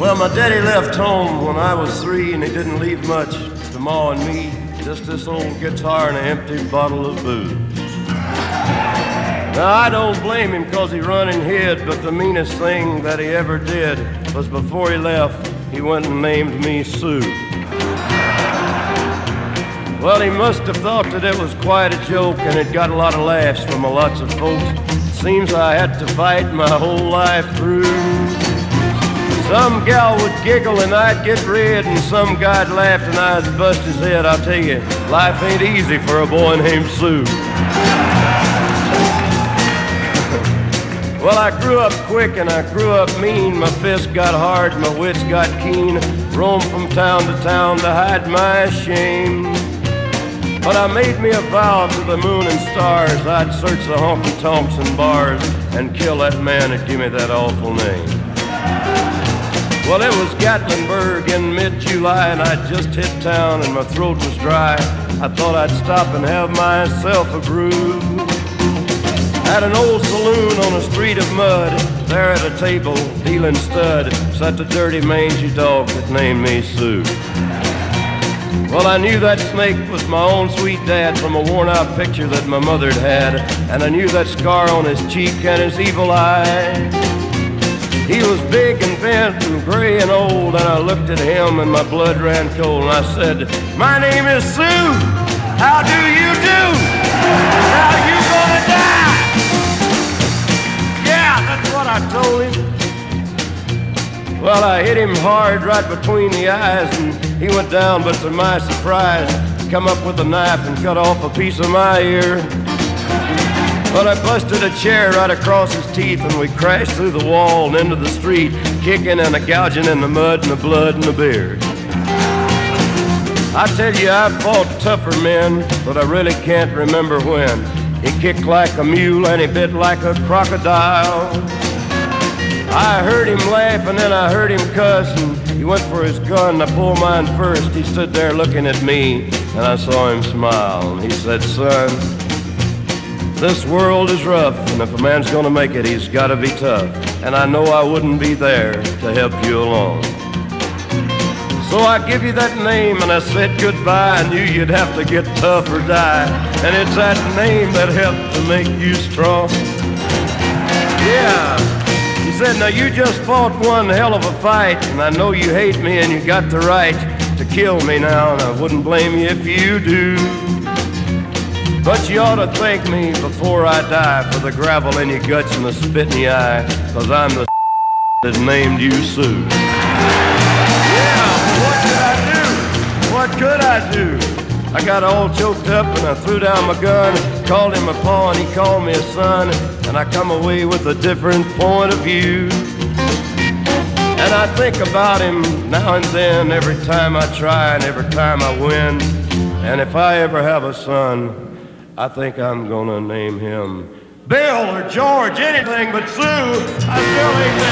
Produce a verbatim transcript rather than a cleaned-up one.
Well, my daddy left home when I was three, and he didn't leave much to Ma and me. Just this old guitar and an empty bottle of booze. Now, I don't blame him because he run and hid, but the meanest thing that he ever did was before he left, he went and named me Sue. Well, he must have thought that it was quite a joke, and it got a lot of laughs from a lots of folks. Seems I had to fight my whole life through. Some gal would giggle and I'd get red, and some guy'd laugh and I'd bust his head. I'll tell you, life ain't easy for a boy named Sue. Well, I grew up quick and I grew up mean. My fists got hard, my wits got keen. Roamed from town to town to hide my shame. But I made me a vow to the moon and stars, I'd search the honky-tonks and bars and kill that man that gave me that awful name. Well, it was Gatlinburg in mid-July, and I'd just hit town and my throat was dry. I thought I'd stop and have myself a brew. At an old saloon on a street of mud, there at a table, dealing stud, sat the dirty mangy dog that named me Sue. Well, I knew that snake was my own sweet dad from a worn-out picture that my mother'd had, and I knew that scar on his cheek and his evil eye. He was big and bent and gray and old, and I looked at him and my blood ran cold, and I said, "My name is Sue. How do you do? How you gonna die?" Yeah, that's what I told him. Well, I hit him hard right between the eyes, and he went down, but to my surprise, come up with a knife and cut off a piece of my ear. But I busted a chair right across his teeth, and we crashed through the wall and into the street, kicking and a gouging in the mud and the blood and the beer. I tell you, I've fought tougher men, but I really can't remember when. He kicked like a mule and he bit like a crocodile. I heard him laugh and then I heard him cuss, and he went for his gun. I pulled mine first. He stood there looking at me, and I saw him smile. And he said, "Son, this world is rough, and if a man's gonna make it, he's gotta be tough. And I know I wouldn't be there to help you along. So I give you that name, and I said goodbye. I knew you'd have to get tough or die, and it's that name that helped to make you strong." Yeah. He said, "Now you just fought one hell of a fight, and I know you hate me and you got the right to kill me now, and I wouldn't blame you if you do. But you ought to thank me before I die for the gravel in your guts and the spit in your eye, 'cause I'm the that named you Sue." Yeah, what could I do? What could I do? I got all choked up and I threw down my gun, called him a pa and he called me a son, and I come away with a different point of view. And I think about him now and then, every time I try and every time I win. And if I ever have a son, I think I'm gonna name him Bill or George, anything but Sue. I still ain't